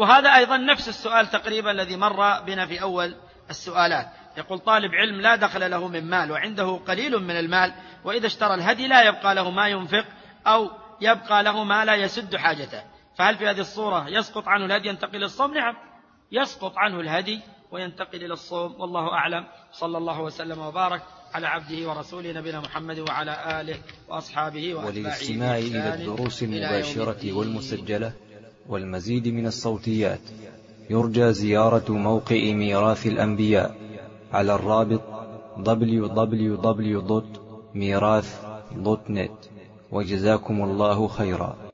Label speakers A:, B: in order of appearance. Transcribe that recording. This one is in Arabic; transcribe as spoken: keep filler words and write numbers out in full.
A: وهذا أيضا نفس السؤال تقريبا الذي مر بنا في أول السؤالات. يقول طالب علم لا دخل له من مال وعنده قليل من المال، وإذا اشترى الهدي لا يبقى له ما ينفق أو يبقى له ما لا يسد حاجته، فهل في هذه الصورة يسقط عنه الهدي ينتقل إلى الصوم؟ نعم، يسقط عنه الهدي وينتقل إلى الصوم، والله أعلم. صلى الله وسلم وبارك على عبده ورسوله نبينا محمد وعلى آله وأصحابه وأتباعه.
B: وللاستماع إلى الدروس المباشرة والمسجلة والمزيد من الصوتيات يرجى زيارة موقع ميراث الأنبياء على الرابط دبليو دبليو دبليو دوت ميراث دوت نت. وجزاكم الله خيرا.